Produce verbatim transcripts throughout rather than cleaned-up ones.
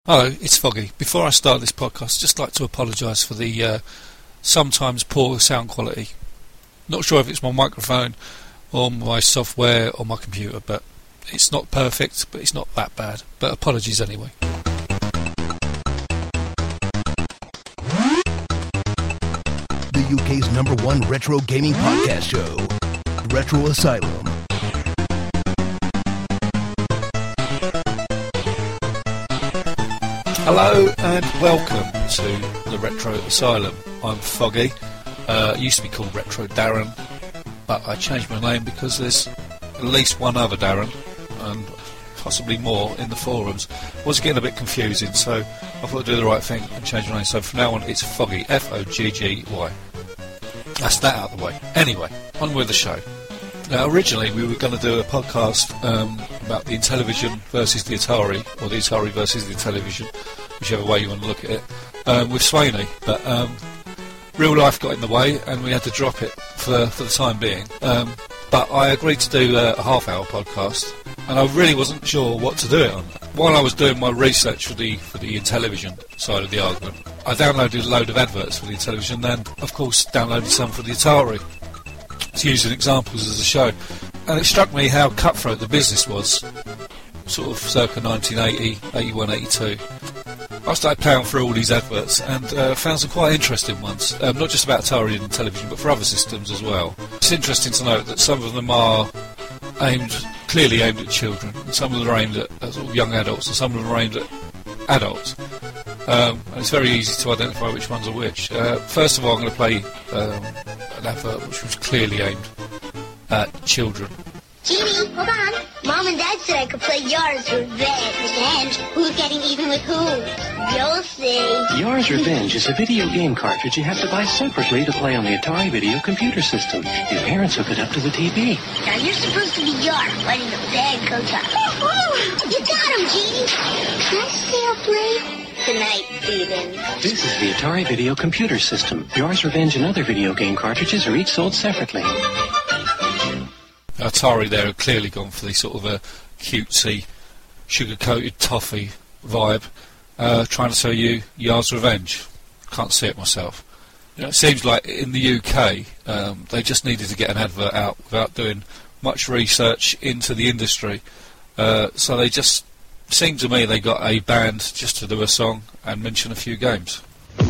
Hello, it's Foggy. Before I start this podcast, I'd just like to apologise for the uh, sometimes poor sound quality. Not sure if it's my microphone or my software or my computer, but it's not perfect, but it's not that bad. But apologies anyway. The U K's number one retro gaming podcast show, Retro Asylum. Hello and welcome to the Retro Asylum. I'm Foggy. Uh, it used to be called Retro Darren, but I changed my name because there's at least one other Darren, and possibly more in the forums. It was getting a bit confusing, so I thought I'd do the right thing and change my name. So from now on, it's Foggy, F O G G Y. That's that out of the way. Anyway, on with the show. Now, originally we were going to do a podcast um, about the Intellivision versus the Atari, or the Atari versus the Intellivision, whichever way you want to look at it, um, with Swaney, but um, real life got in the way and we had to drop it for, for the time being. Um, but I agreed to do uh, a half-hour podcast, and I really wasn't sure what to do it on. While I was doing my research for the for the Intellivision side of the argument, I downloaded a load of adverts for the Intellivision, and of course downloaded some for the Atari, to use as examples as a show. And it struck me how cutthroat the business was, sort of circa nineteen eighty, eighty-one, eighty-two. I started ploughing through all these adverts and uh, found some quite interesting ones, um, not just about Atari and television, but for other systems as well. It's interesting to note that some of them are aimed, clearly aimed at children, and some of them are aimed at, at sort of young adults, and some of them are aimed at adults. Um, and it's very easy to identify which ones are which. Uh, first of all, I'm going to play um, an advert which was clearly aimed at children. Jeannie, hold on. Mom and Dad said I could play Yours Revenge. Revenge? Who's getting even with who? You'll see. Yours Revenge is a video game cartridge you have to buy separately to play on the Atari video computer system. Your parents hook it up to the T V. Now you're supposed to be York, letting the bad coach up. Oh, you got him, Jeannie. Can I stay up late? Tonight, Steven. This is the Atari video computer system. Yours Revenge and other video game cartridges are each sold separately. Atari there have clearly gone for the sort of a cutesy, sugar-coated toffee vibe, uh, trying to sell you Yours Revenge. Can't see it myself. You know, it seems like in the U K um, they just needed to get an advert out without doing much research into the industry. Uh, so they just, seemed to me, they got a band just to do a song and mention a few games. You're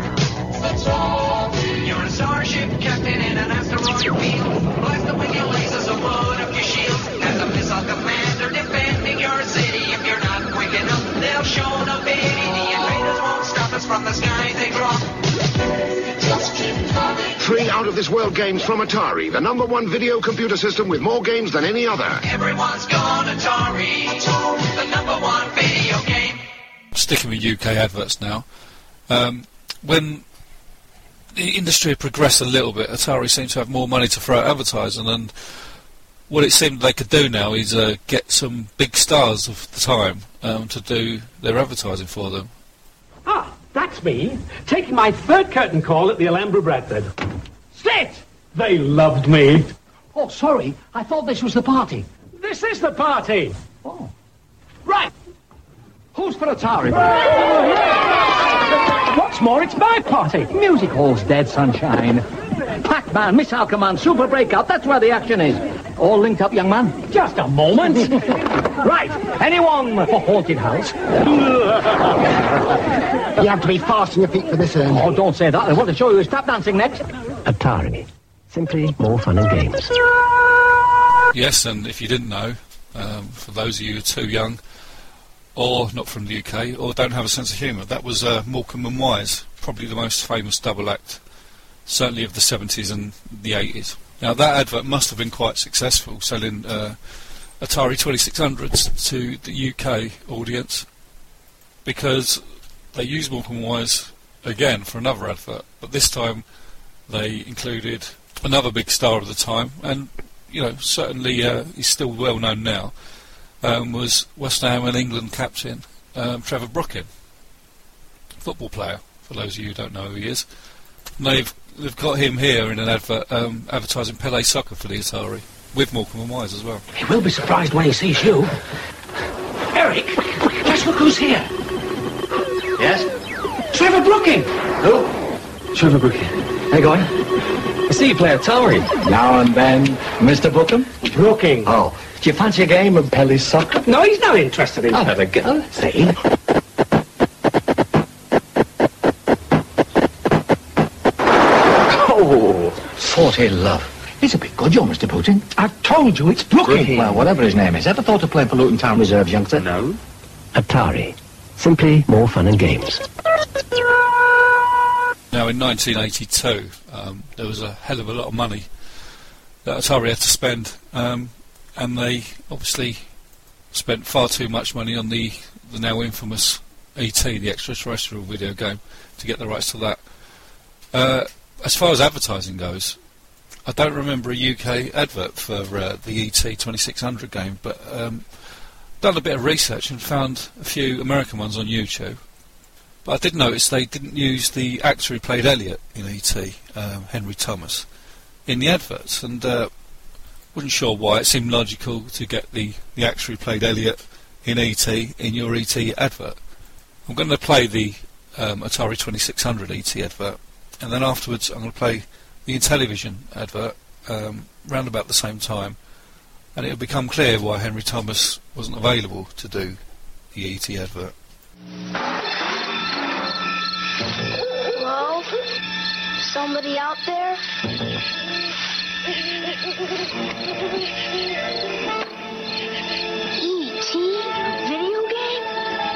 a starship captain in an asteroid field. Blast the with your lasers and load up your shields. As a missile commander defending your city. If you're not quick enough, they'll show no pity. The invaders won't stop us from the sky they drop. Just keep coming. Three out-of-this-world games from Atari, the number one video computer system with more games than any other. Everyone's gone Atari, the number one video game. Sticking with U K adverts now. Um, when the industry progressed a little bit, Atari seemed to have more money to throw at advertising, and what it seemed they could do now is uh, get some big stars of the time um, to do their advertising for them. Ah, that's me, taking my third curtain call at the Alhambra Bradford. Sit! They loved me. Oh, sorry, I thought this was the party. This is the party. Oh. Right. Who's for Atari? What's more, it's my party. Music hall's dead, sunshine. Pac-Man, Missile Command, Super Breakout, that's where the action is. All linked up, young man? Just a moment. Right, anyone for Haunted House? You have to be fast on your feet for this, Ernie. Oh, don't say that. I want to show you his tap dancing next. Atari. Simply more fun and games. Yes, and if you didn't know, um, for those of you who are too young, or not from the U K, or don't have a sense of humour, that was uh, Morecambe and Wise, probably the most famous double act, certainly of the seventies and the eighties. Now that advert must have been quite successful, selling uh, Atari twenty-six hundreds to the U K audience, because they used Morecambe and Wise again for another advert, but this time they included another big star of the time, and you know, certainly uh, he's still well known now. Um, was West Ham and England captain um, Trevor Brooking, football player, for those of you who don't know who he is. And they've, they've got him here in an advert um, advertising Pele Soccer for the Atari, with Morecambe and Wise as well. He will be surprised when he sees you. Eric, just look who's here. Brooking! Who? Trevor Brooking. How you going? I see you play Atari. Now and then. Mister Bookham? Brooking. Oh. Do you fancy a game of belly soccer? No, he's not interested in... I'll have a go. See? Oh, forty love. He's a bit good, you, Mister Putin. I've told you, it's Brooking. Well, whatever his name is. Ever thought of playing for Luton Town Reserves, youngster? No. Atari. Simply more fun and games. Now, in nineteen eighty-two, um, there was a hell of a lot of money that Atari had to spend, um, and they obviously spent far too much money on the, the now infamous E T, the extraterrestrial video game, to get the rights to that. Uh, as far as advertising goes, I don't remember a U K advert for uh, the E T twenty-six hundred game, but um, done a bit of research and found a few American ones on YouTube. But I did notice they didn't use the actor who played Elliot in E T, um, Henry Thomas, in the adverts, and uh, wasn't sure why. It seemed logical to get the, the actor who played Elliot in E T in your E T advert. I'm going to play the um, Atari twenty-six hundred E T advert, and then afterwards I'm going to play the Intellivision advert um, round about the same time, and it'll become clear why Henry Thomas wasn't available to do the E T advert. Hello? Somebody out there? E T? Video game?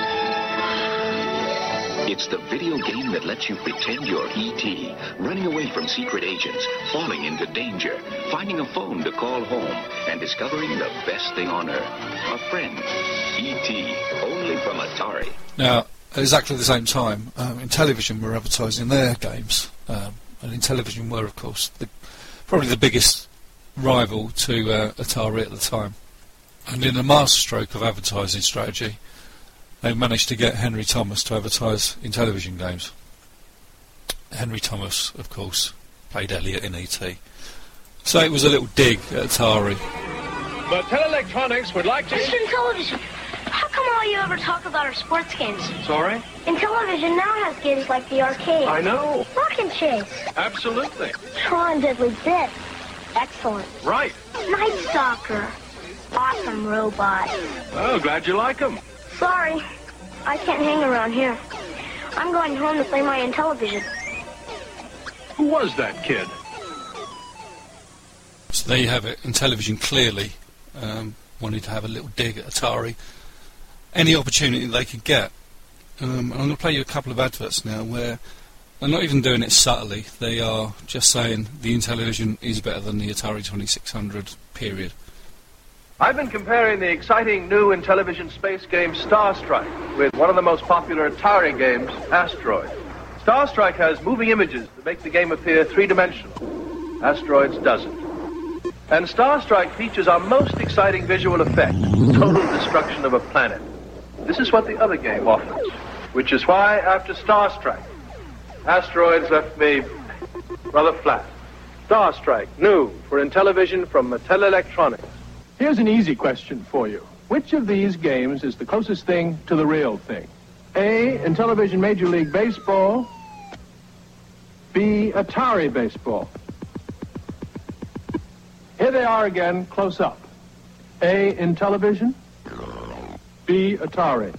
It's the video game that lets you pretend you're E T, running away from secret agents, falling into danger, finding a phone to call home, and discovering the best thing on Earth, a friend. E T, only from Atari. Now, at exactly the same time, um, Intellivision were advertising their games, um, and Intellivision were, of course, the, probably the biggest rival to uh, Atari at the time. And in a masterstroke of advertising strategy, they managed to get Henry Thomas to advertise Intellivision games. Henry Thomas, of course, played Elliot in E T. So it was a little dig at Atari. Mattel Electronics would like to... Mister Intellivision, how come all you ever talk about are sports games? Sorry? Intellivision now has games like the arcade. I know. Rock and Chase. Absolutely. Tron Deadly Bit. Excellent. Right. Night Stalker. Awesome Robot. Oh, glad you like them. Sorry, I can't hang around here. I'm going home to play my Intellivision. Who was that kid? So there you have it. Intellivision clearly um, wanted to have a little dig at Atari. Any opportunity they could get. Um, and I'm going to play you a couple of adverts now where they're not even doing it subtly. They are just saying the Intellivision is better than the Atari twenty-six hundred, period. I've been comparing the exciting new Intellivision space game Star Strike with one of the most popular Atari games, Asteroid. Star Strike has moving images that make the game appear three-dimensional. Asteroids doesn't. And Star Strike features our most exciting visual effect, total destruction of a planet. This is what the other game offers, which is why, after Star Strike, Asteroids left me rather flat. Star Strike, new for Intellivision from Mattel Electronics. Here's an easy question for you. Which of these games is the closest thing to the real thing? A, Intellivision Major League Baseball. B, Atari Baseball. Here they are again, close up. A, Intellivision. B, Atari.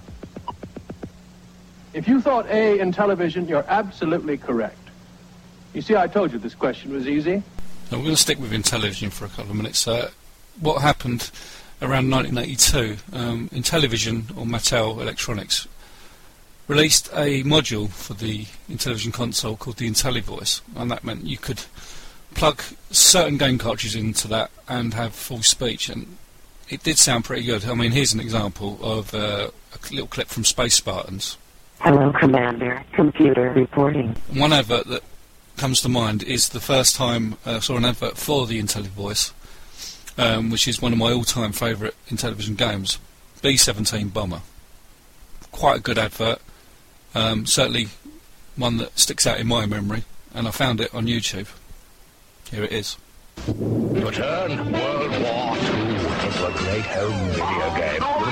If you thought A, Intellivision, you're absolutely correct. You see, I told you this question was easy. Now we're going to stick with Intellivision for a couple of minutes. Uh, what happened around nineteen eighty-two, um, Intellivision, or Mattel Electronics, released a module for the Intellivision console called the IntelliVoice, and that meant you could plug certain game cartridges into that and have full speech, and it did sound pretty good. I mean, here's an example of uh, a little clip from Space Spartans. Hello, Commander. Computer reporting. One advert that comes to mind is the first time I uh, saw an advert for the IntelliVoice, um, which is one of my all-time favourite Intellivision games, B seventeen Bomber. Quite a good advert, um, certainly one that sticks out in my memory, and I found it on YouTube. Here it is. Return World War Two is a great home video game. You need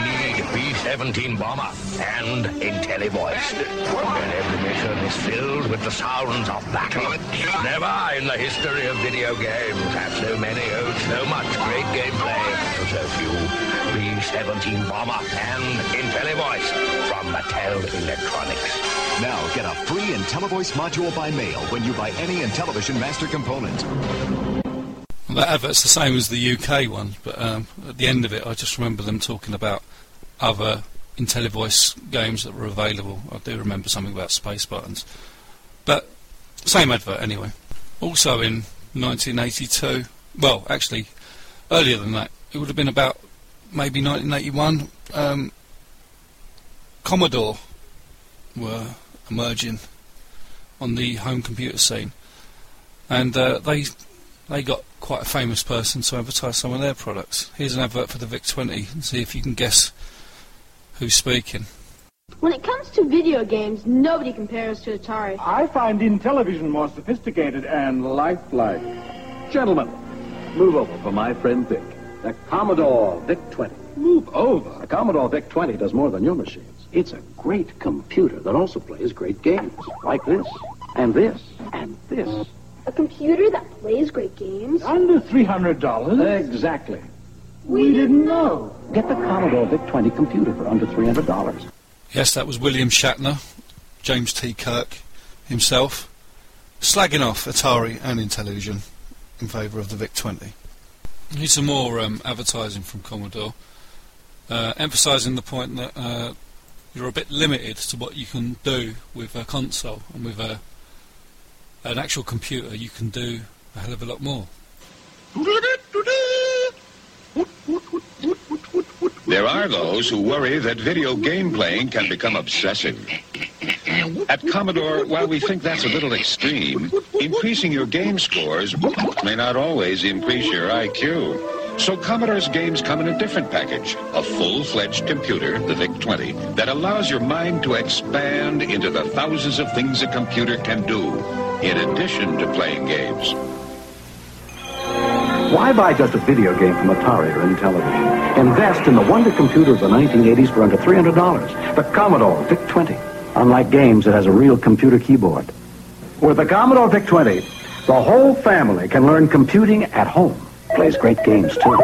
B seventeen bomber and IntelliVoice. And every mission is filled with the sounds of battle. Never in the history of video games have so many owed so much great gameplay to so few. B seventeen bomber and IntelliVoice from Mattel Electronics. Now get a free IntelliVoice module by mail when you buy any Intellivision Master component. That advert's the same as the U K one, but um, at the end of it I just remember them talking about other IntelliVoice games that were available. I do remember something about Space Buttons. But same advert anyway. Also in nineteen eighty-two, well actually earlier than that, it would have been about maybe nineteen eighty-one, um, Commodore were emerging on the home computer scene. And uh, they they got quite a famous person to advertise some of their products. Here's an advert for the VIC twenty, and see if you can guess who's speaking. When it comes to video games, nobody compares to Atari. I find Intellivision more sophisticated and lifelike. Gentlemen, move over for my friend Vic. The Commodore VIC twenty. Move over? The Commodore VIC twenty does more than your machines. It's a great computer that also plays great games. Like this, and this, and this. A computer that plays great games? Under three hundred dollars? Exactly. We didn't know. Get the Commodore VIC twenty computer for under three hundred dollars. Yes, that was William Shatner, James T. Kirk himself, slagging off Atari and Intellivision in favour of the VIC twenty. Here's some more um, advertising from Commodore, uh, emphasising the point that uh, you're a bit limited to what you can do with a console, and with a, an actual computer you can do a hell of a lot more. There are those who worry that video game playing can become obsessive. At Commodore, while we think that's a little extreme, increasing your game scores may not always increase your I Q. So Commodore's games come in a different package, a full-fledged computer, the VIC twenty, that allows your mind to expand into the thousands of things a computer can do, in addition to playing games. Why buy just a video game from Atari or Intellivision? Invest in the wonder computer of the nineteen eighties for under three hundred dollars, the Commodore VIC twenty. Unlike games, it has a real computer keyboard. With the Commodore VIC twenty, the whole family can learn computing at home. Plays great games, too.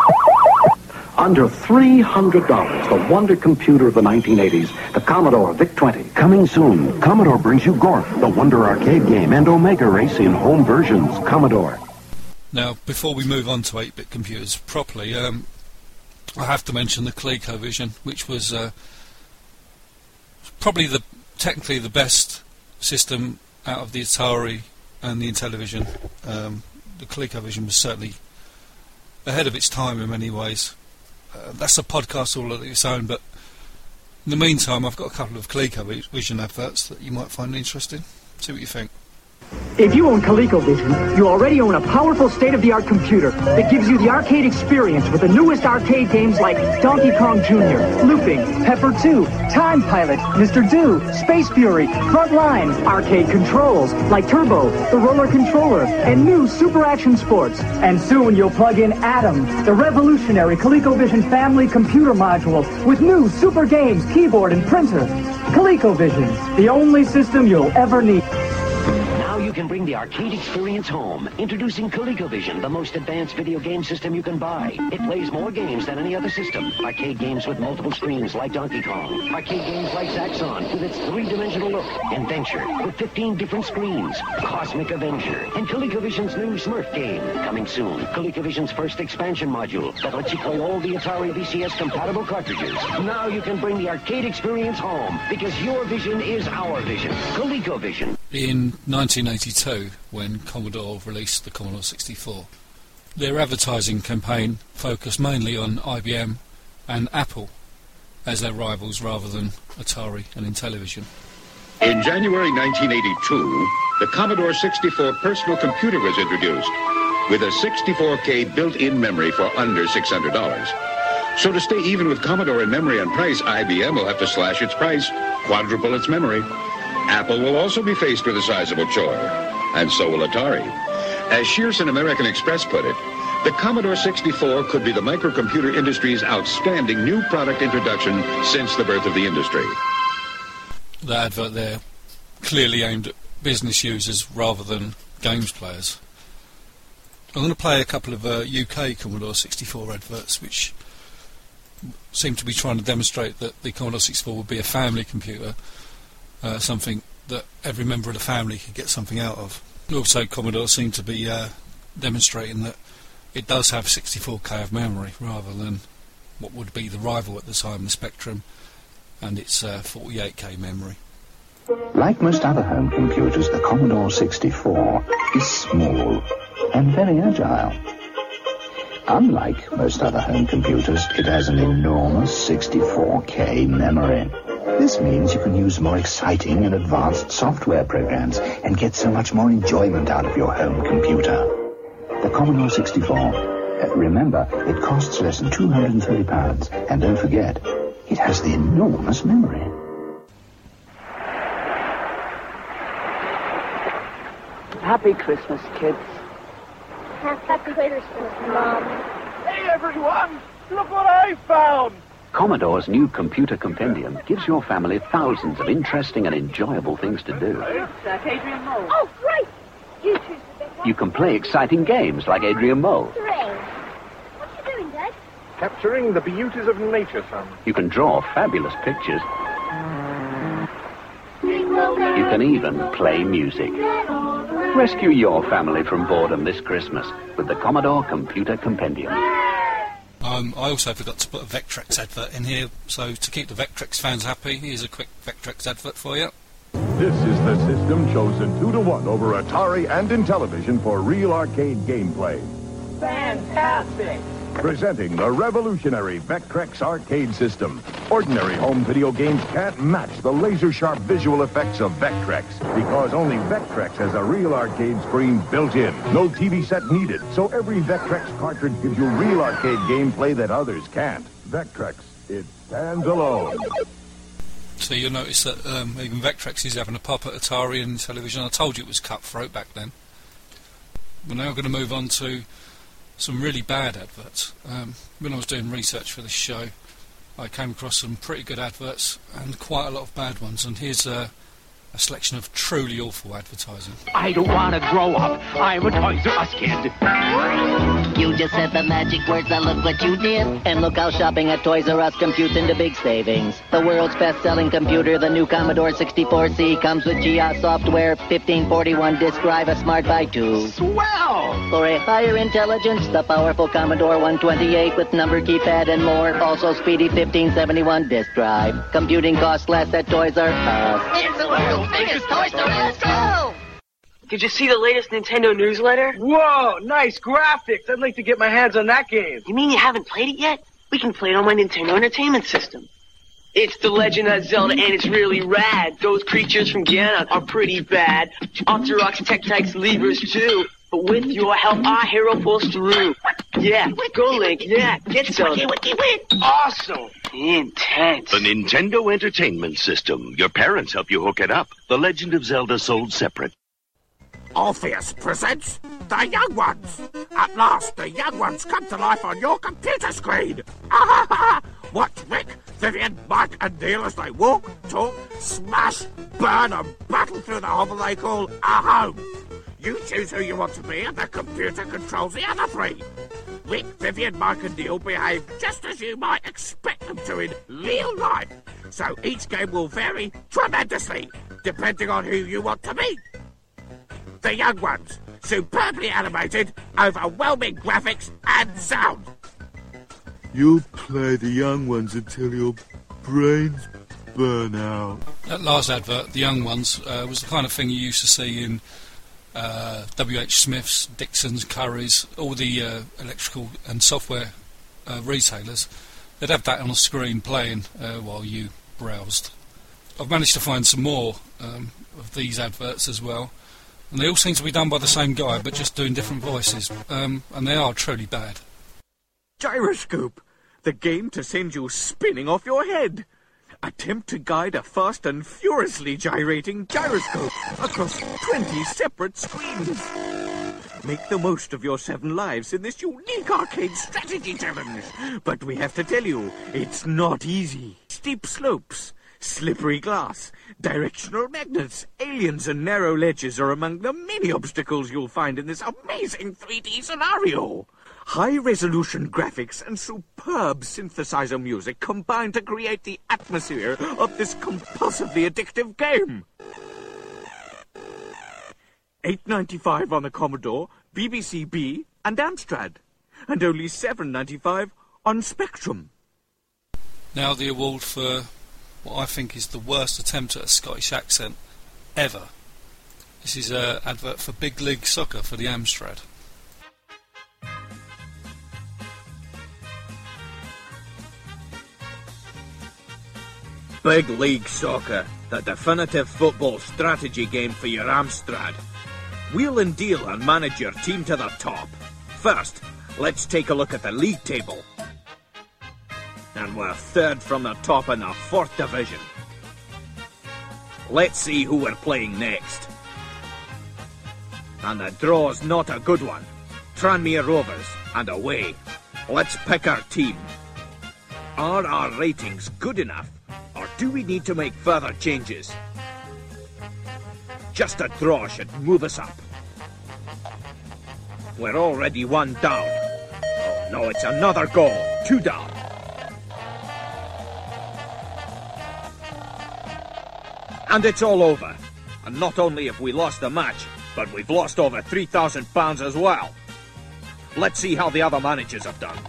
Under three hundred dollars, the wonder computer of the nineteen eighties, the Commodore VIC twenty. Coming soon, Commodore brings you Gorf, the Wonder arcade game, and Omega Race in home versions. Commodore. Now, before we move on to eight-bit computers properly, um, I have to mention the ColecoVision, which was uh, probably the technically the best system out of the Atari and the Intellivision. Um, the ColecoVision was certainly ahead of its time in many ways. Uh, that's a podcast all of its own, but in the meantime, I've got a couple of ColecoVision adverts that you might find interesting. See what you think. If you own ColecoVision, you already own a powerful state-of-the-art computer that gives you the arcade experience with the newest arcade games like Donkey Kong Junior, Looping, Pepper two, Time Pilot, Mister Do, Space Fury, Frontline, arcade controls like Turbo, the Roller Controller, and new Super Action Sports. And soon you'll plug in Atom, the revolutionary ColecoVision family computer module with new super games, keyboard, and printer. ColecoVision, the only system you'll ever need. You can bring the arcade experience home. Introducing ColecoVision, the most advanced video game system you can buy. It plays more games than any other system. Arcade games with multiple screens like Donkey Kong. Arcade games like Zaxxon with its three-dimensional look. Adventure with fifteen different screens. Cosmic Avenger. And ColecoVision's new Smurf game. Coming soon. ColecoVision's first expansion module that lets you play all the Atari V C S compatible cartridges. Now you can bring the arcade experience home because your vision is our vision. ColecoVision. In nineteen eighty-two, when Commodore released the Commodore sixty-four, their advertising campaign focused mainly on I B M and Apple as their rivals rather than Atari and Intellivision. In January nineteen eighty-two, the Commodore sixty-four personal computer was introduced with a sixty-four K built-in memory for under six hundred dollars. So to stay even with Commodore in memory and price, I B M will have to slash its price, quadruple its memory. Apple will also be faced with a sizable chore, and so will Atari. As Shearson American Express put it, The Commodore sixty-four could be the microcomputer industry's outstanding new product introduction since the birth of the industry. The advert there clearly aimed at business users rather than games players. I'm going to play a couple of uh, U K Commodore sixty-four adverts which seem to be trying to demonstrate that the Commodore sixty-four would be a family computer, uh, something that every member of the family could get something out of. Also, Commodore seem to be uh, demonstrating that it does have sixty-four K of memory rather than what would be the rival at the time, the Spectrum, and its uh, forty-eight K memory. Like most other home computers, the Commodore sixty-four is small and very agile. Unlike most other home computers, it has an enormous sixty-four K memory. This means you can use more exciting and advanced software programs and get so much more enjoyment out of your home computer. The Commodore sixty-four, uh, remember, it costs less than two hundred thirty pounds, and don't forget, it has the enormous memory. Happy Christmas, kids. Happy Christmas, Mom. Hey, everyone! Look what I found! Commodore's new computer compendium gives your family thousands of interesting and enjoyable things to do. It's uh, Adrian Mole. Oh, great! You choose the big one. You can play exciting games like Adrian Mole. Great. What are you doing, Dad? Capturing the beauties of nature, son. You can draw fabulous pictures. You can even play music. Rescue your family from boredom this Christmas with the Commodore Computer Compendium. Um, I also forgot to put a Vectrex advert in here, so to keep the Vectrex fans happy, here's a quick Vectrex advert for you. This is the system chosen two to one over Atari and Intellivision for real arcade gameplay. Fantastic! Presenting the revolutionary Vectrex arcade system. Ordinary home video games can't match the laser-sharp visual effects of Vectrex, because only Vectrex has a real arcade screen built in. No T V set needed, so every Vectrex cartridge gives you real arcade gameplay that others can't. Vectrex, it stands alone. So you'll notice that um, even Vectrex is having a pop at Atari and Intellivision. I told you it was cutthroat back then. We're now going to move on to some really bad adverts. Um, when I was doing research for this show, I came across some pretty good adverts and quite a lot of bad ones, and here's uh, a selection of truly awful advertising. I don't want to grow up. I'm a Toys R Us kid. You just said the magic words, now look what you did. And look how shopping at Toys R Us computes into big savings. The world's best-selling computer, the new Commodore sixty-four C, comes with G I O S software, fifteen forty-one disk drive, a Smart Buy two. Swell! For a higher intelligence, the powerful Commodore one twenty-eight with number keypad and more. Also speedy fifteen seventy-one disk drive. Computing costs less at Toys R Us. It's the world's biggest toy store. Let's go! Did you see the latest Nintendo newsletter? Whoa, nice graphics. I'd like to get my hands on that game. You mean you haven't played it yet? We can play it on my Nintendo Entertainment System. It's The Legend of Zelda, and it's really rad. Those creatures from Ganon are pretty bad. Octoroks, Tektites, Levers, too. But with your help, our hero pulls through. Yeah, go Link, yeah, get Zelda. Awesome. Intense. The Nintendo Entertainment System. Your parents help you hook it up. The Legend of Zelda sold separate. Orpheus presents The Young Ones. At last, the Young Ones come to life on your computer screen. Ah, ha, ha. Watch Rick, Vivian, Mike, and Neil as they walk, talk, smash, burn, and battle through the hovel they call a home. You choose who you want to be, and the computer controls the other three. Rick, Vivian, Mike, and Neil behave just as you might expect them to in real life. So each game will vary tremendously, depending on who you want to be. The Young Ones, superbly animated, overwhelming graphics, and sound. You'll play the Young Ones until your brains burn out. That last advert, The Young Ones, uh, was the kind of thing you used to see in uh, W H Smith's, Dixon's, Curry's, all the uh, electrical and software uh, retailers. They'd have that on the screen playing uh, while you browsed. I've managed to find some more um, of these adverts as well. And they all seem to be done by the same guy, but just doing different voices. Um, and they are truly bad. Gyroscope, the game to send you spinning off your head. Attempt to guide a fast and furiously gyrating gyroscope across twenty separate screens. Make the most of your seven lives in this unique arcade strategy challenge. But we have to tell you, it's not easy. Steep slopes, slippery glass, directional magnets, aliens and narrow ledges are among the many obstacles you'll find in this amazing three D scenario. High-resolution graphics and superb synthesizer music combine to create the atmosphere of this compulsively addictive game. eight ninety-five on the Commodore, B B C B, and Amstrad, and only seven ninety-five on Spectrum. Now the award for what I think is the worst attempt at a Scottish accent ever. This is an advert for Big League Soccer for the Amstrad. Big League Soccer, the definitive football strategy game for your Amstrad. Wheel and deal and manage your team to the top. First, let's take a look at the league table. And we're third from the top in the fourth division. Let's see who we're playing next. And the draw's not a good one. Tranmere Rovers, and away. Let's pick our team. Are our ratings good enough? Or do we need to make further changes? Just a draw should move us up. We're already one down. Oh no, it's another goal. Two down. And it's all over. And not only have we lost the match, but we've lost over three thousand pounds as well. Let's see how the other managers have done.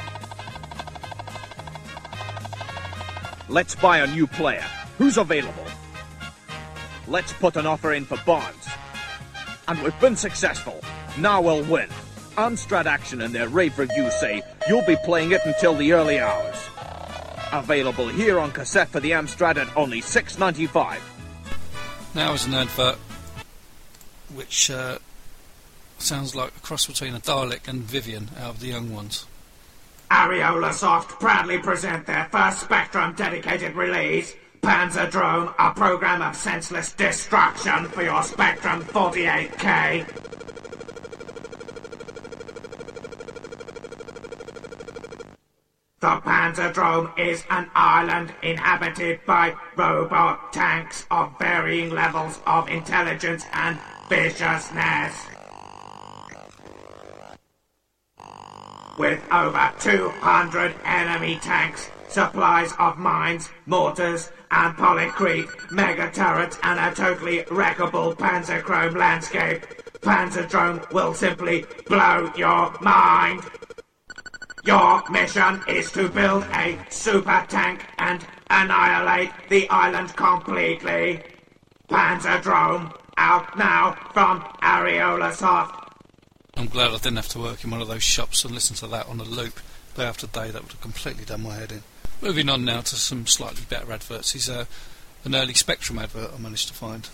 Let's buy a new player. Who's available? Let's put an offer in for Barnes. And we've been successful. Now we'll win. Amstrad Action and their rave reviews say you'll be playing it until the early hours. Available here on cassette for the Amstrad at only six ninety-five. Now is an advert which uh, sounds like a cross between a Dalek and Vivian out of the Young Ones. Areola Soft proudly present their first Spectrum dedicated release, Panzer Drone, a program of senseless destruction for your Spectrum forty-eight K. The Panzerdrome is an island inhabited by robot tanks of varying levels of intelligence and viciousness. With over two hundred enemy tanks, supplies of mines, mortars, and polycrete, mega turrets, and a totally wreckable Panzerchrome landscape, Panzerdrome will simply blow your mind. Your mission is to build a super tank and annihilate the island completely. Panzerdrome, out now from Areola Soft. I'm glad I didn't have to work in one of those shops and listen to that on a loop day after day. That would have completely done my head in. Moving on now to some slightly better adverts. Is uh, an early Spectrum advert I managed to find.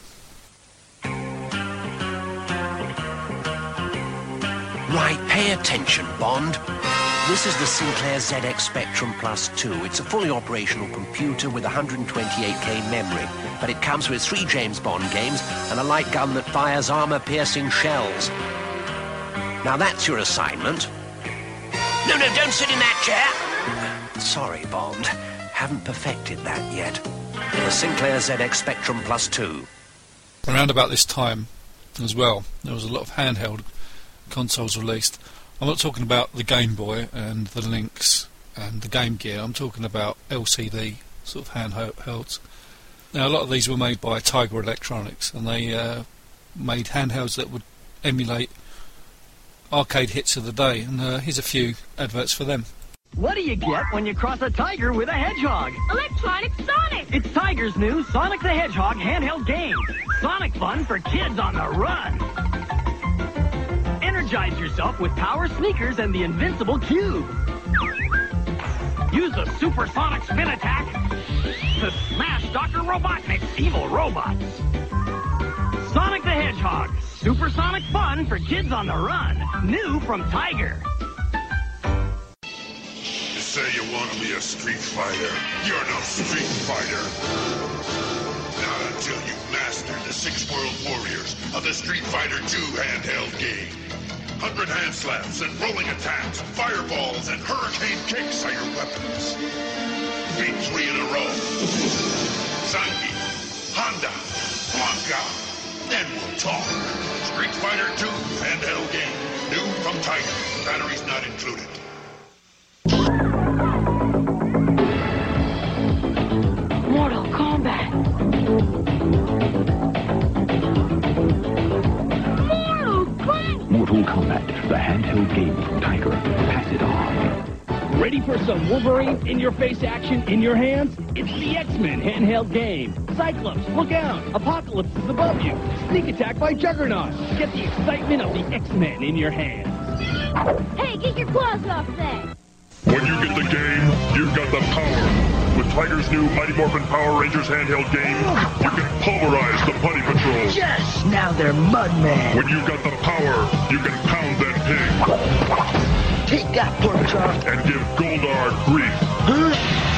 Right, pay attention, Bond. This is the Sinclair Z X Spectrum Plus two. It's a fully operational computer with one hundred twenty-eight K memory, but it comes with three James Bond games and a light gun that fires armor-piercing shells. Now that's your assignment. No, no, don't sit in that chair! Sorry, Bond. Haven't perfected that yet. The Sinclair Z X Spectrum Plus two. Around about this time as well, there was a lot of handheld consoles released. I'm not talking about the Game Boy and the Lynx and the Game Gear. I'm talking about L C D sort of handhelds. Now, a lot of these were made by Tiger Electronics, and they uh, made handhelds that would emulate arcade hits of the day. And uh, here's a few adverts for them. What do you get when you cross a tiger with a hedgehog? Electronic Sonic! It's Tiger's new Sonic the Hedgehog handheld game. Sonic fun for kids on the run. Energize yourself with power sneakers and the invincible cube. Use the supersonic spin attack to smash Doctor Robotnik's evil robots. Sonic the Hedgehog. Supersonic fun for kids on the run. New from Tiger. You say you want to be a street fighter. You're no street fighter. Not until you've mastered the six world warriors of the Street Fighter two handheld game. Hundred hand slaps and rolling attacks, fireballs and hurricane kicks are your weapons. Beat three in a row. Zangi, Honda, Blanca. Then we'll talk. Street Fighter two handheld game. New from Tiger. Batteries not included. Mortal Kombat. Mortal Kombat, the handheld game from Tiger. Pass it on. Ready for some Wolverine in-your-face action in your hands? It's the X-Men handheld game. Cyclops, look out! Apocalypse is above you. Sneak attack by Juggernaut. Get the excitement of the X-Men in your hands. Hey, get your claws off that! When you get the game, you've got the power. With Tiger's new Mighty Morphin Power Rangers handheld game, you can pulverize the Putty Patrol. Yes! Now they're Mudman. When you've got the power, you can pound that pig. Take that, Porkchop. And give Goldar grief. Huh?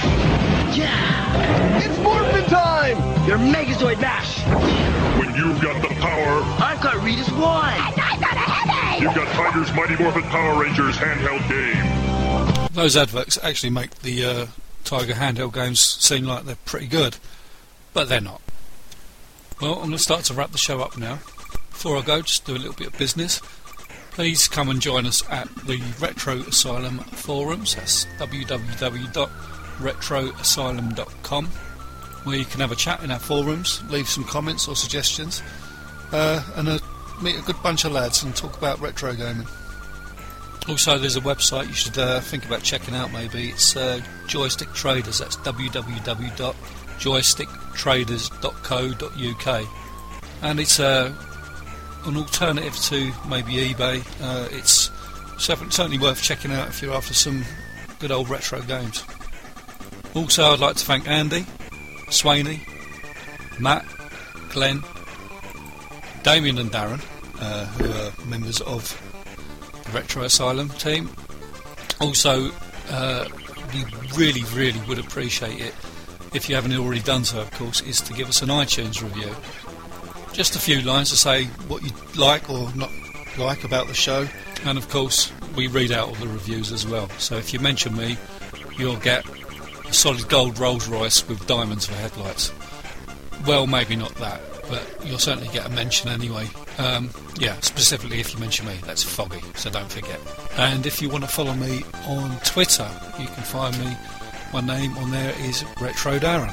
Yeah! It's Morphin time! Your Megazord Mash! When you've got the power... I've got Rita's Wine! And I've got a headache! You've got Tiger's Mighty Morphin Power Rangers handheld game. Those adverts actually make the uh, Tiger handheld games seem like they're pretty good, but they're not. Well, I'm going to start to wrap the show up now. Before I go, just do a little bit of business. Please come and join us at the Retro Asylum forums. That's w w w dot retro asylum dot com, where you can have a chat in our forums, leave some comments or suggestions, uh, and uh, meet a good bunch of lads and talk about retro gaming. Also, there's a website you should uh, think about checking out maybe. It's uh, Joystick Traders. That's w w w dot joystick traders dot co dot u k. And it's uh, an alternative to maybe eBay. Uh, it's certainly worth checking out if you're after some good old retro games. Also, I'd like to thank Andy, Swaney, Matt, Glenn, Damien and Darren, uh, who are members of the Retro Asylum team. Also, uh, we really, really would appreciate it, if you haven't already done so, of course, is to give us an iTunes review. Just a few lines to say what you like or not like about the show, and of course, we read out all the reviews as well. So if you mention me, you'll get a solid gold Rolls Royce with diamonds for headlights. Well, maybe not that, but you'll certainly get a mention anyway. Um, yeah, specifically if you mention me, that's Foggy, so don't forget. And if you want to follow me on Twitter, you can find me, my name on there is Retro Darren.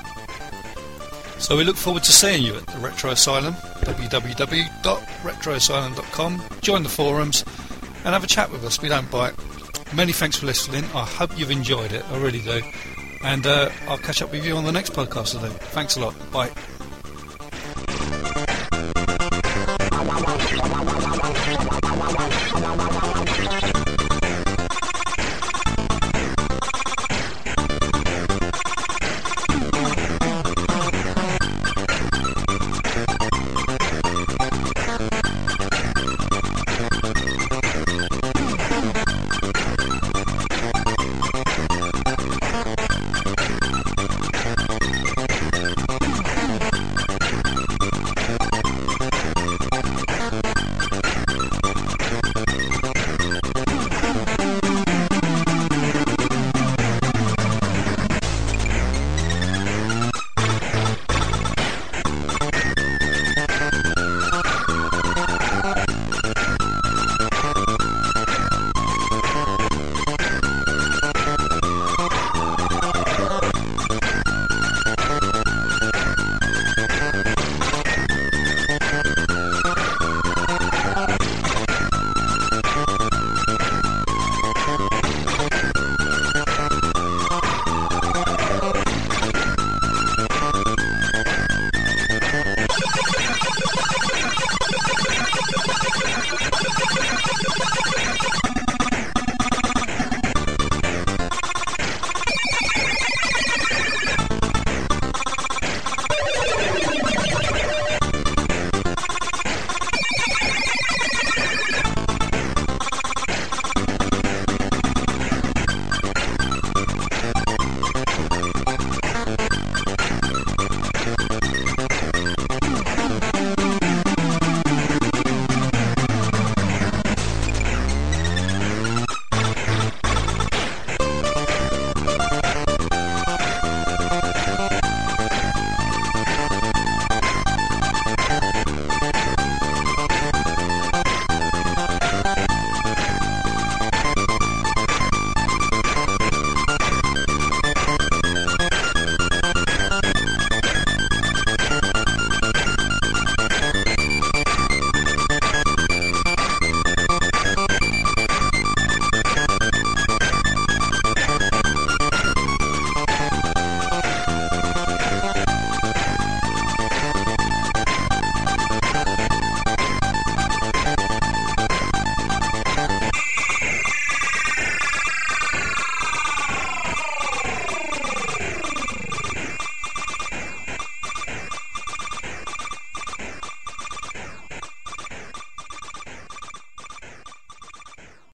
So we look forward to seeing you at the Retro Asylum, w w w dot retro asylum dot com. Join the forums and have a chat with us, we don't bite. Many thanks for listening, I hope you've enjoyed it, I really do. And uh, I'll catch up with you on the next podcast I do. Thanks a lot, bye.